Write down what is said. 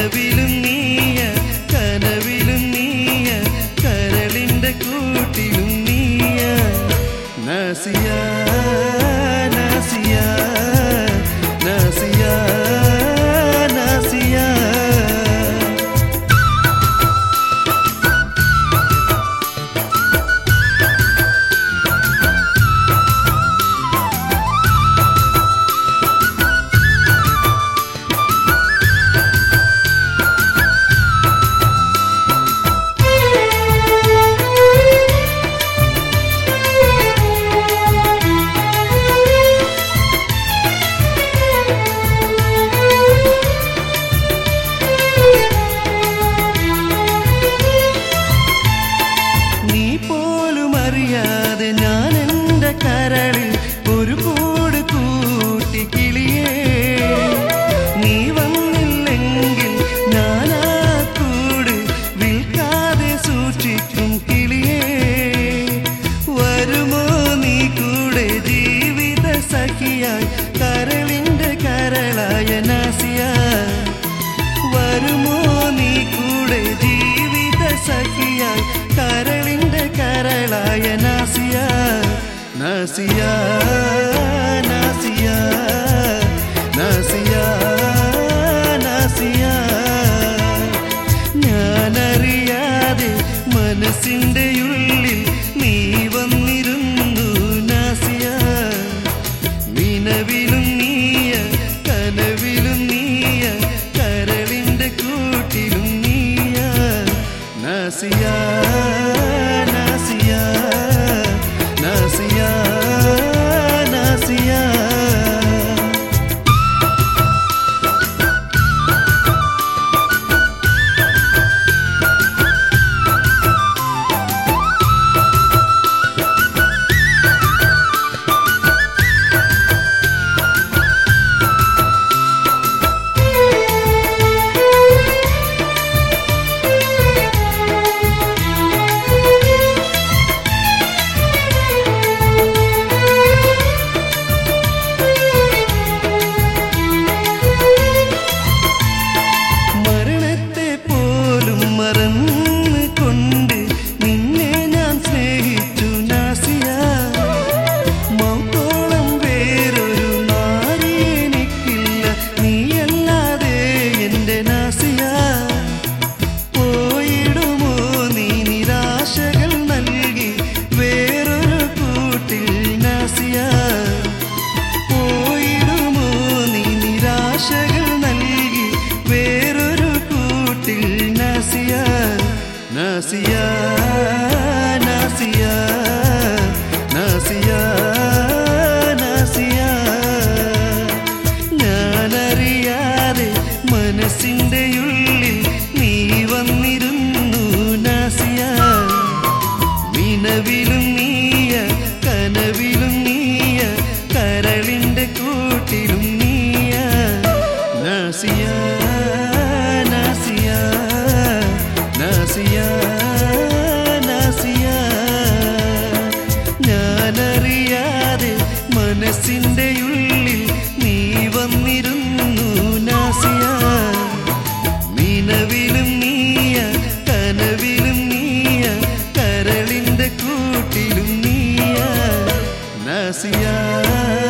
നിലവിലും നീയ കനവിലും നീയ കരളിന്റെ കൂട്ടിലും നീയ നാസിയ നാസിയ നാസിയ നാസിയ ഞാൻ എൻ്റെ കരളിൽ ഒരു കൂട് കൂട്ടി കിളിയേ നീ വന്നില്ലെങ്കിൽ ഞാൻ ആ കൂട് വിൽക്കാതെ സൂക്ഷിക്കും കിളിയേ വരുമോ നീ കൂടെ ജീവിത സഖിയായി കരളിൻ്റെ കരളായ നാസിയ വരുമോ നീ കൂടെ ജീവിത സഖിയായി കരളിൻ്റെ കരളായ നാസിയ നാസിയ നാസിയ നാസിയ നാസിയ ഞാനറിയാതെ മനസ്സിൻ്റെ ഉള്ളിൽ നീ വന്നിരുന്നു നാസിയ നിലവിലും നീയ കനവിലും നീയ കരളിൻ്റെ കൂട്ടിലും നീയ നാസിയ നാസിയ നാസിയ നാസിയ നാസിയ നാസിയ നാസിയ നാസിയ ഞാനറിയാതെ മനസ്സിൻ്റെ ഉള്ളിൽ നീ വന്നിരുന്നു നാസിയ നിലവിലും നീയ കനവിലും നീയ കരളിൻ്റെ കൂട്ടിലും നീയ നാസിയ നാസിയ നാസിയ നാസിയ ഞാനറിയാതെ മനസ്സിൻ്റെ ഉള്ളിൽ നീ വന്നിരുന്നു നാസിയ നിലവിലും നീയ കനവിലും നീയ കരളിൻ്റെ കൂട്ടിലും നീയ നാസിയ